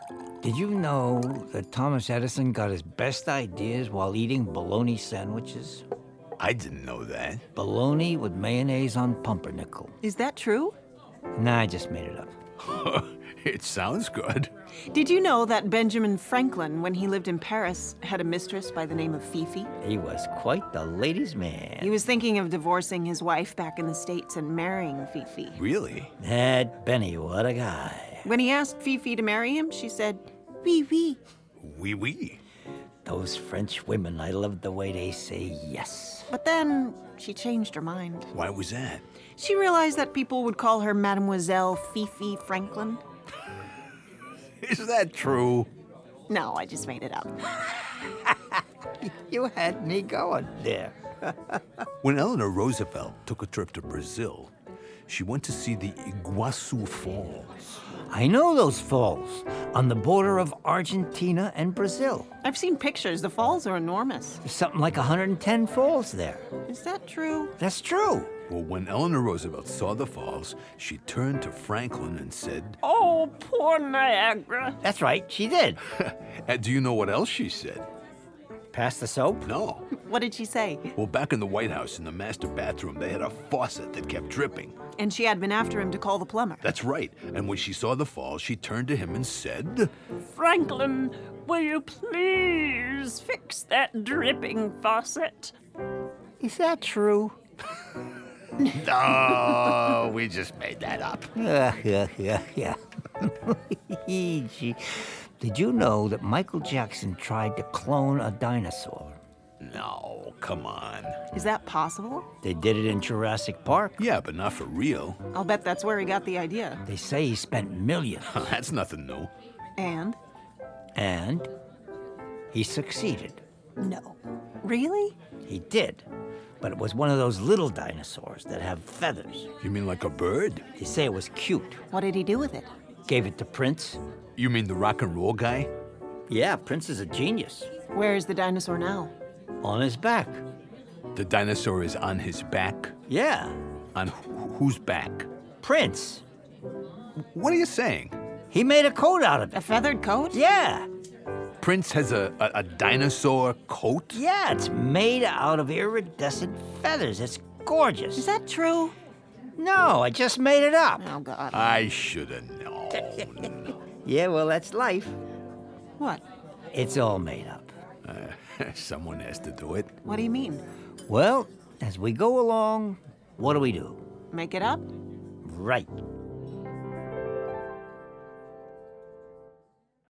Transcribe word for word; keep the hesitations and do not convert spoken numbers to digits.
Did you know that Thomas Edison got his best ideas while eating bologna sandwiches? I didn't know that. Bologna with mayonnaise on pumpernickel. Is that true? Nah, I just made it up. It sounds good. Did you know that Benjamin Franklin, when he lived in Paris, had a mistress by the name of Fifi? He was quite the ladies' man. He was thinking of divorcing his wife back in the States and marrying Fifi. Really? That Benny, what a guy. When he asked Fifi to marry him, she said, oui, oui. Oui, oui. Those French women, I love the way they say yes. But then she changed her mind. Why was that? She realized that people would call her Mademoiselle Fifi Franklin. Is that true? No, I just made it up. You had me going there. When Eleanor Roosevelt took a trip to Brazil, she went to see the Iguazu Falls. I know those falls on the border of Argentina and Brazil. I've seen pictures. The falls are enormous. There's something like one hundred ten falls there. Is that true? That's true. Well, when Eleanor Roosevelt saw the falls, she turned to Franklin and said, Oh, poor Niagara. That's right, she did. and do you know what else she said? Pass the soap? No. What did she say? Well, back in the White House, in the master bathroom, they had a faucet that kept dripping. And she had been after him to call the plumber. That's right. And when she saw the falls, she turned to him and said, Franklin, will you please fix that dripping faucet? Is that true? No, we just made that up. Yeah, yeah, yeah, yeah. Gee, did you know that Michael Jackson tried to clone a dinosaur? No, come on. Is that possible? They did it in Jurassic Park. Yeah, but not for real. I'll bet that's where he got the idea. They say he spent millions. That's nothing new. And? And he succeeded. No. Really? He did. But it was one of those little dinosaurs that have feathers. You mean like a bird? They say it was cute. What did he do with it? Gave it to Prince. You mean the rock and roll guy? Yeah, Prince is a genius. Where is the dinosaur now? On his back. The dinosaur is on his back? Yeah, On wh- whose back? Prince. What are you saying? He made a coat out of A it. feathered coat? Yeah, Prince has a, a, a dinosaur coat? yeah, it's made out of iridescent feathers. It's gorgeous. Is that true? No, I just made it up. Oh, God. I should have known. Yeah, well, that's life. What? It's all made up. Someone has to do it. What do you mean? Well, as we go along, what do we do? Make it up? Right.